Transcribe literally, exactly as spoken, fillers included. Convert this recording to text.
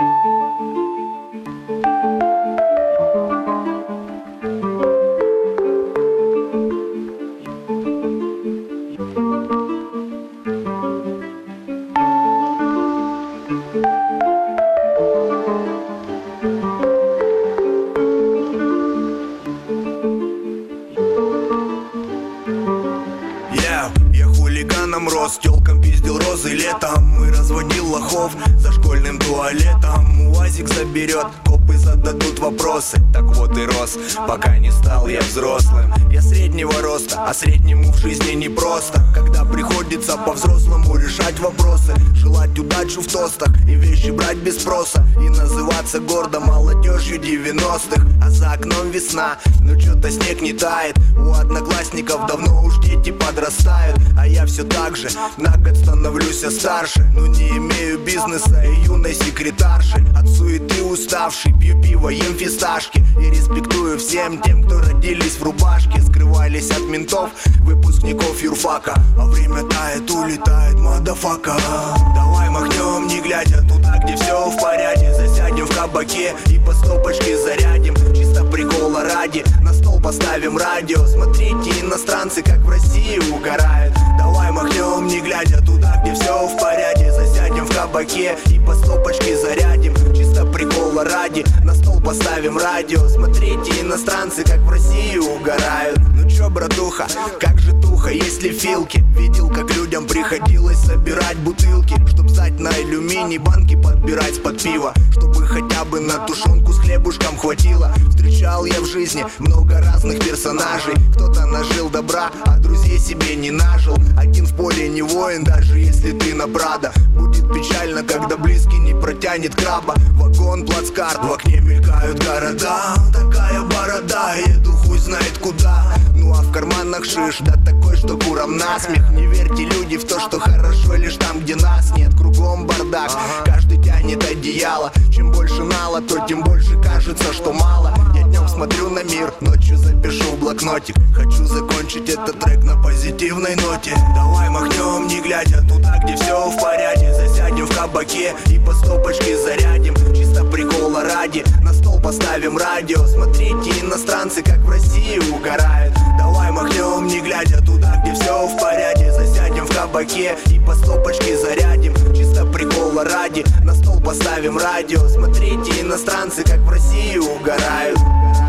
Я хулиганом рос, тёлкам пиздил розы летом и разводил лохов за школьным туалетом. УАЗик заберет, копы зададут вопросы. Так вот и рос, пока не стал я взрослым. Я среднего роста, а среднему в жизни непросто, когда приходится по-взрослому решать вопросы. Желать удачу в тостах и вещи брать без спроса, и называться гордо молодежью девяностых. А за окном весна, но чё-то снег не тает. У одноклассников давно уж дети подрастают, а я все так же на год становлюсь я старше. Но не имею бизнеса и юной секретарши. От суеты уставший, пью пиво, ем фисташки и респектую всем тем, кто родились в рубашке, скрывались от ментов, выпускников юрфака. А время тает, улетает, мадафака. Давай махнем, не глядя туда, где все в порядке. Засядем в кабаке и по стопочке зарядим, чисто прикола ради. На стол поставим радио, смотрите, иностранцы как в России угорают. Давай махнем, не глядя туда, где все в порядке. Засядем в кабаке и по стопочке зарядим, чисто прикола ради. На стол поставим радио, смотрите, иностранцы как в России угорают. Ну чё, братуха, как же туха, есть ли филки? Видел, как людям приходилось собирать бутылки, чтоб сдать на алюминий, банки подбирать под пиво, чтобы хотя бы на тушенку с хлебушком хватило. Встречал я в жизни много разных персонажей. Кто-то нажил добра, а друзей себе не нажил. Один в поле не воин, даже если ты на Прадо. Будет печально, когда близкий не протянет краба. Вагон, плацкарт, в окне мелькают города. Такая борода, еду хуй знает куда. Ну а в карманах шиш, да такой, что курам насмех. Не верьте, люди, в то, что хорошо лишь там, где нас нет. Кругом бардак, каждый тянет одеяло. Чем больше нала, то тем больше кажется, что мало. Я днем смотрю на мир, ночью запишу в блокнотик. Хочу закончить этот трек на позитивной ноте. Давай махнем, не глядя туда, где все в порядке. Засядем в кабаке и по стопочке зарядим, чисто прикола ради. На стол поставим радио, смотрите, иностранцы как в России угорают. Давай махнем, не глядя туда, где все в порядке. Засядем в кабаке и по стопочке зарядим, чисто прикола ради. На стол поставим радио, смотрите, иностранцы как в России угорают.